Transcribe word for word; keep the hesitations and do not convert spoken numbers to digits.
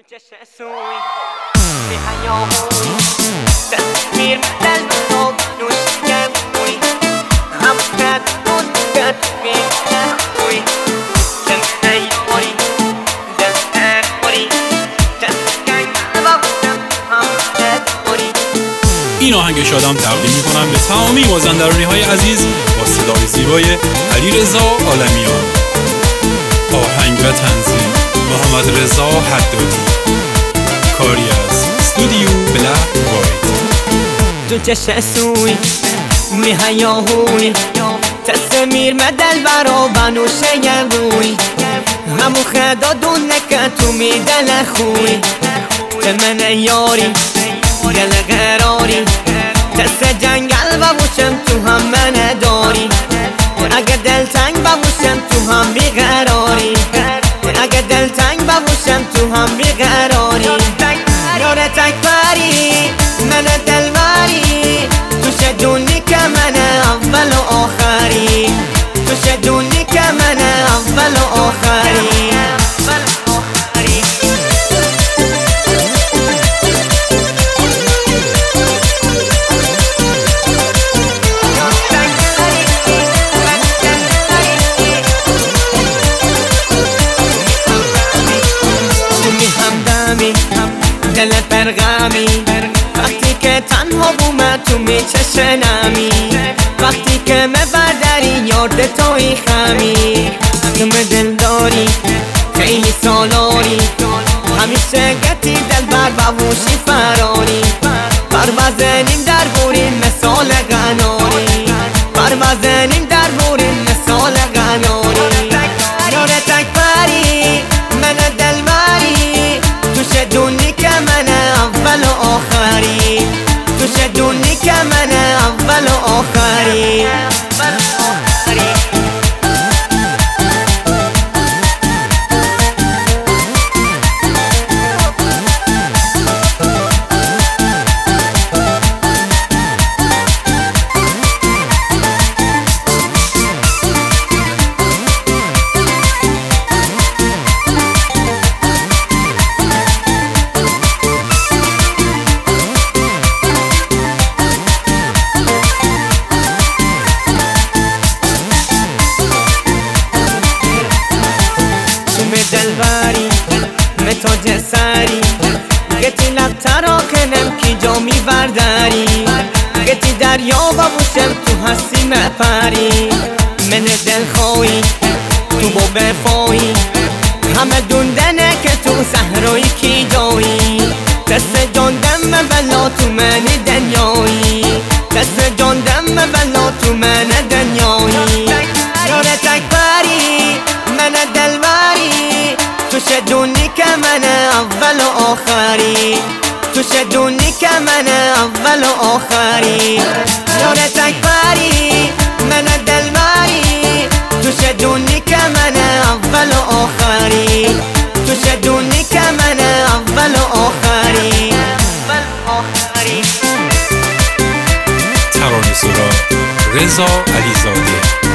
تو چشم سوی بی حیاهوی تصویر دل بزرگ نوشگر بوی هم کرد بود کرد بی نهوی دم نیوری دم نخوری دستگنگ نباختم هم نداری. این آهنگ شادم تقدیم میکنم به تمامی مازندرانی های عزیز با صدای زیبای علیرضا عالمیان. آهنگ و تنظیم محمد رضا حدادی. کاری از استودیو بلک وایت. تو چشم سوی می حیاهوی تصمیر مدل برا بنوشه روی همو خدا دونه که تو می دل خوی من یاری دل قراری دست جنگل ببوشم تو هم من داری اگه دل تنگ ببوشم تو هم بیقراری اگه دل تنگ ببوشم تو هم بیقراری یاره تک پری من دل بری تو شدونی که من اول و آخری تو شدونی که من اول و آخری دل پرغمی وقتی که تنها بومد تو می چشنمی وقتی که مبردری یاد توی خمی تو دل داری خیلی سالاری همیشه گتی دل بر بوشی فراری بر بزنیم در بوریم مثال غناری بر بزنیم در بوریم مثال غناری یاره تک پری من دل بری تو شدونی که من اول و آخری تو شدونی که من اول و آخری دلبری متاج سری گتی لب تراکنم کی جا میبرداری گتی دریا ببوشم تو هستی مپری من دل خواهی تو با بفایی همه دوندنه که تو صحرای کی جایی دست جان دم بلا تو من دنیایی دست جان دم بلا تو من دنیایی یاره تک پری من دل بری تو شدونی که من اول و آخری تو شدونی که من اول و آخری یاره تک پری من دل بری تو شدونی که من اول و آخری تو شدونی که من اول و آخری ترانه سرا رضا علیزاده.